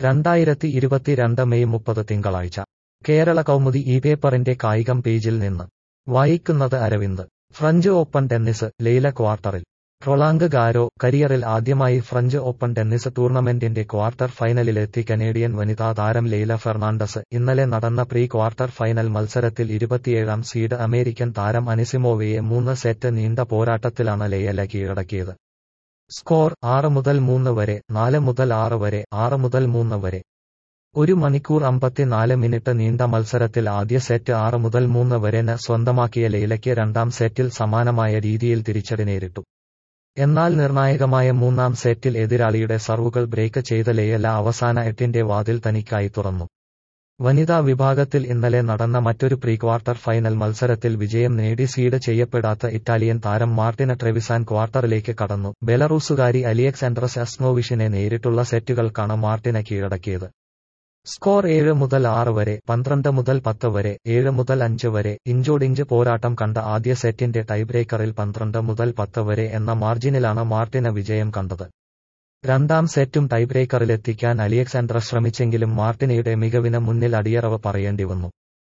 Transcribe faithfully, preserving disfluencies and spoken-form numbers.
രണ്ടായിരത്തി ഇരുപത്തിരണ്ട് മെയ് മുപ്പത് തിങ്കളാഴ്ച കേരള കൗമുദി ഈ പേപ്പറിന്റെ കായികം പേജിൽ നിന്ന് വായിക്കുന്നത് Aravind. French Open tennis Leylah ക്വാർട്ടറിൽ. Roland Garros. കരിയറിൽ ആദ്യമായി ഫ്രഞ്ച് ഓപ്പൺ ടെന്നീസ് ടൂർണമെന്റിന്റെ ക്വാർട്ടർ ഫൈനലിലെത്തി കനേഡിയൻ വനിതാ താരം ലെയ്ല ഫെർണാണ്ടസ്. ഇന്നലെ നടന്ന പ്രീ ക്വാർട്ടർ ഫൈനൽ മത്സരത്തിൽ ഇരുപത്തിയേഴാം സീഡ് അമേരിക്കൻ താരം അനിസിമോവയെ മൂന്ന് സെറ്റ് നീണ്ട പോരാട്ടത്തിലാണ് ലെയ്ല കീഴടക്കിയത്. സ്കോർ ആറ് മുതൽ മൂന്ന് വരെ, നാല് മുതൽ ആറ് വരെ, ആറ് മുതൽ മൂന്ന് വരെ. ഒരു മണിക്കൂർ അമ്പത്തിനാല് മിനിറ്റ് നീണ്ട മത്സരത്തിൽ ആദ്യ സെറ്റ് ആറ് മുതൽ മൂന്ന് വരെന് സ്വന്തമാക്കിയ ലെയ്ലയ്ക്ക് രണ്ടാം സെറ്റിൽ സമാനമായ രീതിയിൽ തിരിച്ചടി നേരിട്ടു. എന്നാൽ നിർണായകമായ മൂന്നാം സെറ്റിൽ എതിരാളിയുടെ സർവുകൾ ബ്രേക്ക് ചെയ്ത ലെയ്ല അവസാന എട്ടിന്റെ വാതിൽ തനിക്കായി തുറന്നു. വനിതാ വിഭാഗത്തിൽ ഇന്നലെ നടന്ന മറ്റൊരു പ്രീ ക്വാർട്ടർ ഫൈനൽ മത്സരത്തിൽ വിജയം നേടി സീഡ് ചെയ്യപ്പെടാത്ത ഇറ്റാലിയൻ താരം മാർട്ടിന ട്രെവിസാൻ ക്വാർട്ടറിലേക്ക് കടന്നു. ബെലറൂസുകാരി അലിയക്സാൻഡ്ര സസ്നോവിഷിനെ നേരിട്ടുള്ള സെറ്റുകൾക്കാണ് മാർട്ടിന കീഴടക്കിയത്. സ്കോർ ഏഴ് മുതൽ ആറ് വരെ, പന്ത്രണ്ട് മുതൽ പത്ത് വരെ, ഏഴ് മുതൽ അഞ്ച് വരെ. ഇഞ്ചോടിഞ്ച് പോരാട്ടം കണ്ട ആദ്യ സെറ്റിന്റെ ടൈബ്രേക്കറിൽ പന്ത്രണ്ട് മുതൽ പത്ത് വരെ എന്ന മാർജിനിലാണ് മാർട്ടിന വിജയം കണ്ടത്. രണ്ടാം സെറ്റും ടൈബ്രേക്കറിലെത്തിക്കാൻ അലിയക്സാൻഡ്ര ശ്രമിച്ചെങ്കിലും മാർട്ടിനയുടെ മികവിന് മുന്നിൽ അടിയറവ് പറയേണ്ടി വന്നു.